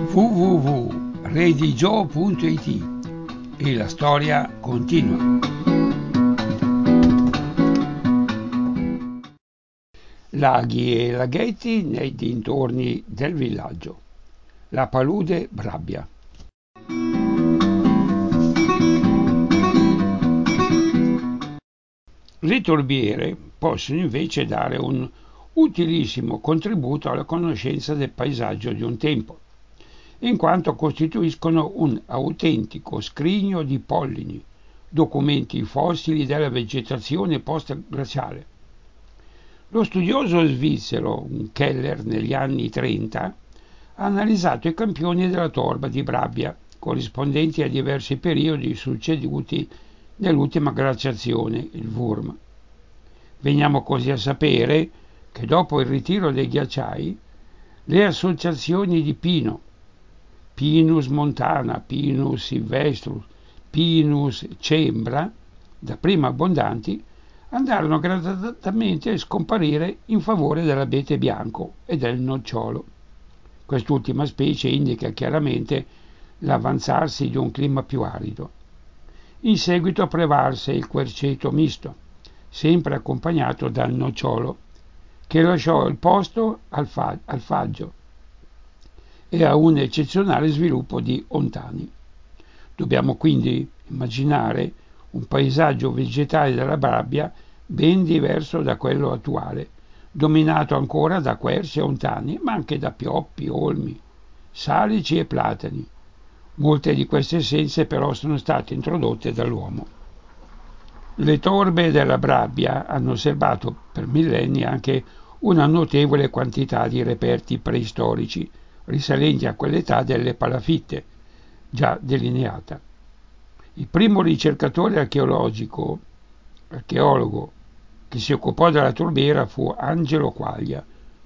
www.redigio.it e la storia continua. Laghi e laghetti nei dintorni del villaggio. La palude Brabbia. Le torbiere possono invece dare un utilissimo contributo alla conoscenza del paesaggio di un tempo, in quanto costituiscono un autentico scrigno di pollini, documenti fossili della vegetazione post-glaciale. Lo studioso svizzero Keller negli anni 30 ha analizzato i campioni della torba di Brabbia, corrispondenti a diversi periodi succeduti nell'ultima glaciazione, il Wurm. Veniamo così a sapere che dopo il ritiro dei ghiacciai, le associazioni di pino, Pinus montana, Pinus sylvestrus, Pinus cembra, dapprima abbondanti, andarono gradatamente a scomparire in favore dell'abete bianco e del nocciolo. Quest'ultima specie indica chiaramente l'avanzarsi di un clima più arido. In seguito prevalse il querceto misto, sempre accompagnato dal nocciolo, che lasciò il posto al faggio e a un eccezionale sviluppo di ontani. Dobbiamo quindi immaginare un paesaggio vegetale della Brabbia ben diverso da quello attuale, dominato ancora da querci e ontani, ma anche da pioppi, olmi, salici e platani. Molte di queste essenze però sono state introdotte dall'uomo. Le torbe della Brabbia hanno serbato per millenni anche una notevole quantità di reperti preistorici, risalenti a quell'età delle palafitte, già delineata. Il primo ricercatore archeologo che si occupò della torbiera fu Angelo Quaglia,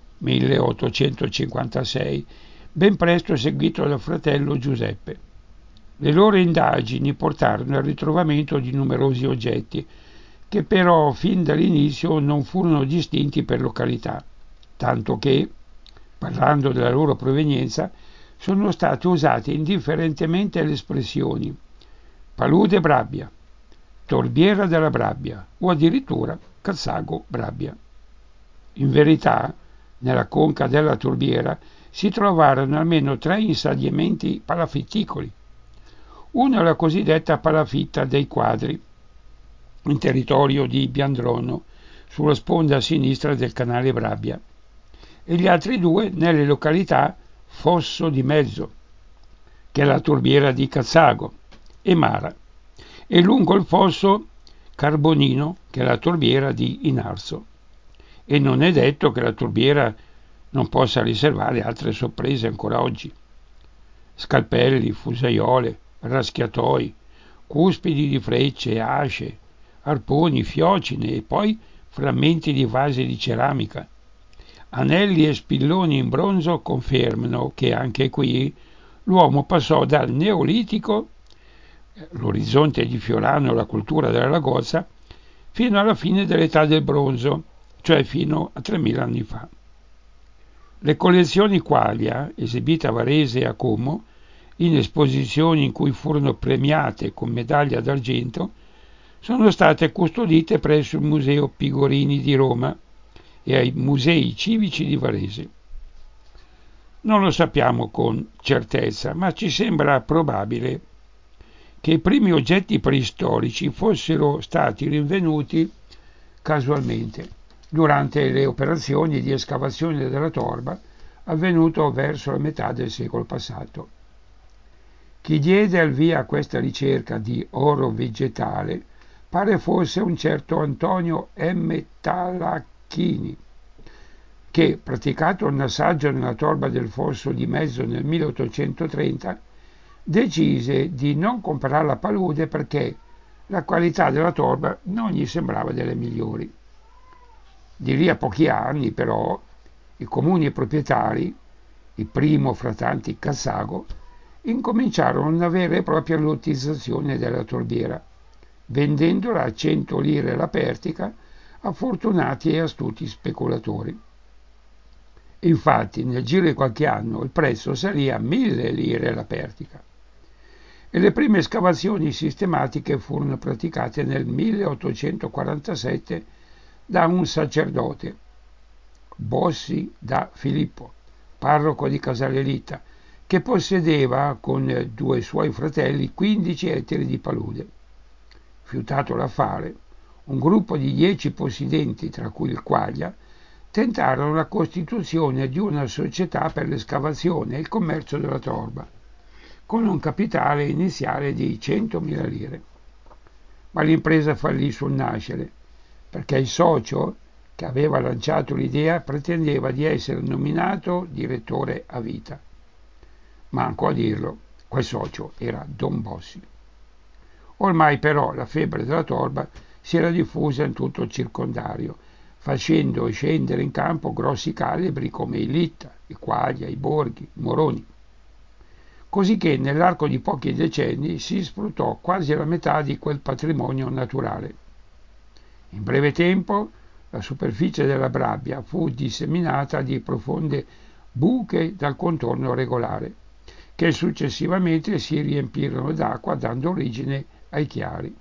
1856, ben presto seguito dal fratello Giuseppe. Le loro indagini portarono al ritrovamento di numerosi oggetti, che però fin dall'inizio non furono distinti per località, tanto che, parlando della loro provenienza, sono state usate indifferentemente le espressioni palude Brabbia, torbiera della Brabbia o addirittura Cassago Brabbia. In verità, nella conca della torbiera si trovarono almeno 3 insediamenti palafitticoli. Uno è la cosiddetta palafitta dei Quadri, in territorio di Biandrono, sulla sponda a sinistra del canale Brabbia, e gli altri 2 nelle località Fosso di Mezzo, che è la torbiera di Cassago, e Mara, e lungo il fosso Carbonino, che è la torbiera di Inarso. E non è detto che la torbiera non possa riservare altre sorprese ancora oggi. Scalpelli, fusaiole, raschiatoi, cuspidi di frecce, asce, arponi, fiocine e poi frammenti di vasi di ceramica. Anelli e spilloni in bronzo confermano che anche qui l'uomo passò dal Neolitico, l'orizzonte di Fiorano e la cultura della Lagozza, fino alla fine dell'età del bronzo, cioè fino a 3000 anni fa. Le collezioni Quaglia, esibite a Varese e a Como, in esposizioni in cui furono premiate con medaglia d'argento, sono state custodite presso il Museo Pigorini di Roma e ai Musei Civici di Varese. Non lo sappiamo con certezza, ma ci sembra probabile che i primi oggetti preistorici fossero stati rinvenuti casualmente durante le operazioni di escavazione della torba avvenuto verso la metà del secolo passato. Chi diede al via a questa ricerca di oro vegetale pare fosse un certo Antonio M. Talacchini, che, praticato il nassaggio nella torba del Fosso di Mezzo nel 1830, decise di non comprare la palude perché la qualità della torba non gli sembrava delle migliori. Di lì a pochi anni, però, i comuni proprietari, il primo fra tanti Cassago, incominciarono una vera e propria lottizzazione della torbiera, vendendola a 100 lire la pertica a fortunati e astuti speculatori. Infatti, nel giro di qualche anno il prezzo salì a 1.000 lire la pertica. E le prime escavazioni sistematiche furono praticate nel 1847 da un sacerdote, Bossi da Filippo, parroco di Casalelita, che possedeva con 2 suoi fratelli 15 ettari di palude. Fiutato l'affare, un gruppo di 10 possidenti, tra cui il Quaglia, tentarono la costituzione di una società per l'escavazione e il commercio della torba, con un capitale iniziale di 100.000 lire. Ma l'impresa fallì sul nascere, perché il socio che aveva lanciato l'idea pretendeva di essere nominato direttore a vita. Manco a dirlo, quel socio era Don Bossi. Ormai però la febbre della torba si era diffusa in tutto il circondario, facendo scendere in campo grossi calibri come i Litta, i Quaglia, i Borghi, i Moroni. Cosicché nell'arco di pochi decenni si sfruttò quasi la metà di quel patrimonio naturale. In breve tempo la superficie della Brabbia fu disseminata di profonde buche dal contorno regolare, che successivamente si riempirono d'acqua dando origine ai chiari.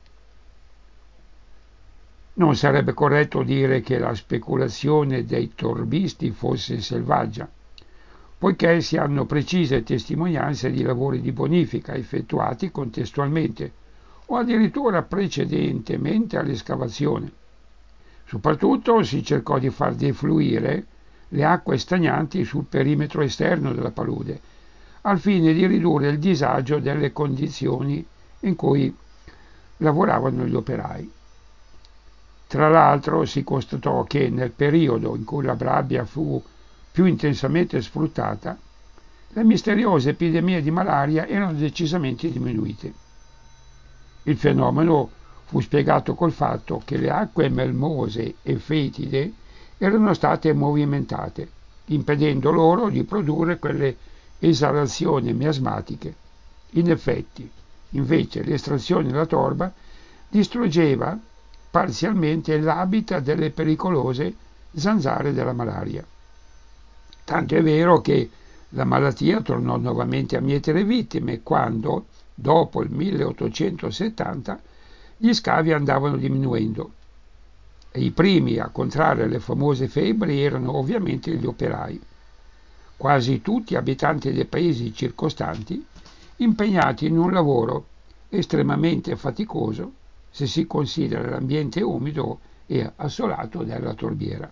Non sarebbe corretto dire che la speculazione dei torbisti fosse selvaggia, poiché si hanno precise testimonianze di lavori di bonifica effettuati contestualmente o addirittura precedentemente all'escavazione. Soprattutto si cercò di far defluire le acque stagnanti sul perimetro esterno della palude, al fine di ridurre il disagio delle condizioni in cui lavoravano gli operai. Tra l'altro si constatò che nel periodo in cui la Brabbia fu più intensamente sfruttata, le misteriose epidemie di malaria erano decisamente diminuite. Il fenomeno fu spiegato col fatto che le acque melmose e fetide erano state movimentate, impedendo loro di produrre quelle esalazioni miasmatiche. In effetti, invece, l'estrazione della torba distruggeva parzialmente l'habitat delle pericolose zanzare della malaria. Tanto è vero che la malattia tornò nuovamente a mietere vittime quando, dopo il 1870, gli scavi andavano diminuendo e i primi a contrarre le famose febbri erano ovviamente gli operai, quasi tutti abitanti dei paesi circostanti, impegnati in un lavoro estremamente faticoso se si considera l'ambiente umido e assolato della torbiera.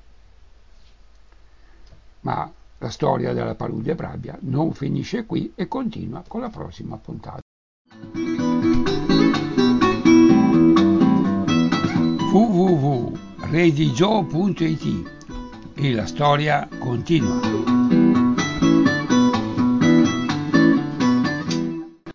Ma la storia della palude Brabbia non finisce qui e continua con la prossima puntata. www.redigio.it e la storia continua.